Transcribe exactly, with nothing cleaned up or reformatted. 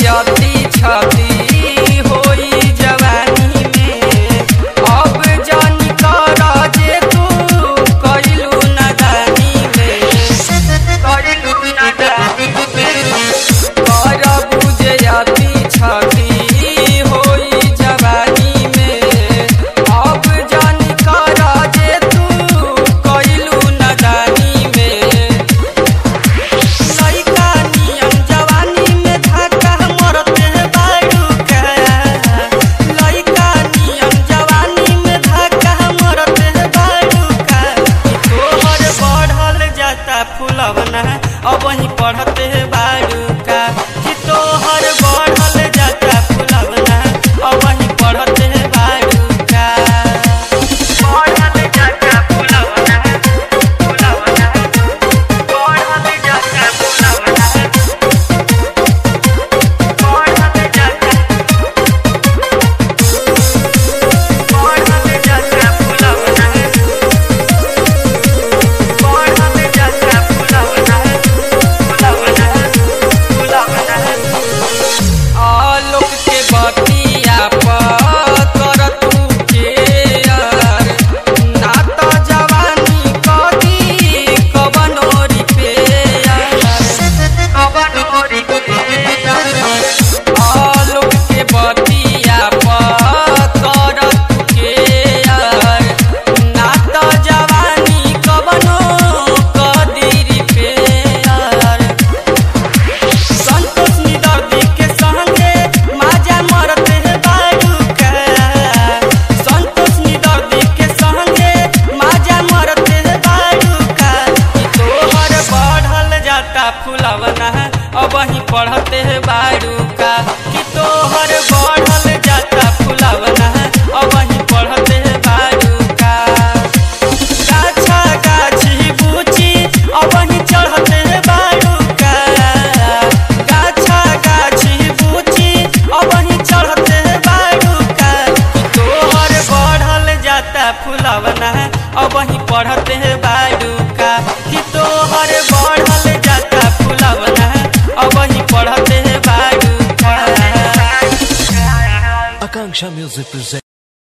अति छति होई जवानी में। अब जानी कर जे तू कइलू नादानी में, कइलू नादानी में। कर बुझे अति छति होई जवानी में। अब जानी कर जे तू कइलू नादानी में। लइका नियम जवानी में धक्का मरते बाड़ू का। लइका नियम जवानी में धक्का मरते बाड़ू का। तोहर बढ़ल जाता फुलवना अब वही पढ़ते बाड़ू का। कि तोहर बढ़ल जाता फुलवना अब वही पढ़ते बाड़ू का। बढ़ल जाता फुलवना, फुलवना बढ़ल जाता फुलवना, बढ़ल जाता, बढ़ल जाता फुलवना, बढ़ल जाता फुलवना, फुलवना, फुलवना। आलोक के बतिया पर कर तू केयर, ना त जवानी कदी कवनो रिपेयर, कवनो रिपेयर। आलोक के बतिया पर कर तू केयर, ना त जवानी कवनो कदी रिपेयर। संतोष निदर्दी के संगे माजा मरते बाड़ू का। संतोष निदर्दी के संगे माजा मरते बाड़ू का। कि तोहर बढ़ल जाता फुलवना अब वही पढ़ते बाड़ू का। कि तोहर बढ़ल जाता फुलवना अब वही पढ़ते बाड़ू का। गाछा गाछी बूची अब वही चढ़ते बाड़ू का। गाछा गाछी बूची अब वही चढ़ते बाड़ू का। कि तोहर बढ़ल जाता फुलवना अब वही पढ़ते बाड़ू का। कि तोहर बढ़ल जाता फुलवना अब वही पढ़ते बाड़ू का। Akanksha Music presents